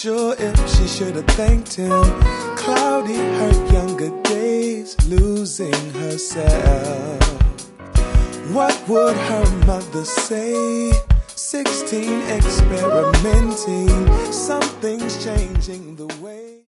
sure if she should have thanked him. Cloudy her younger days, losing herself. What would her mother say? 16 experimenting, something's changing the way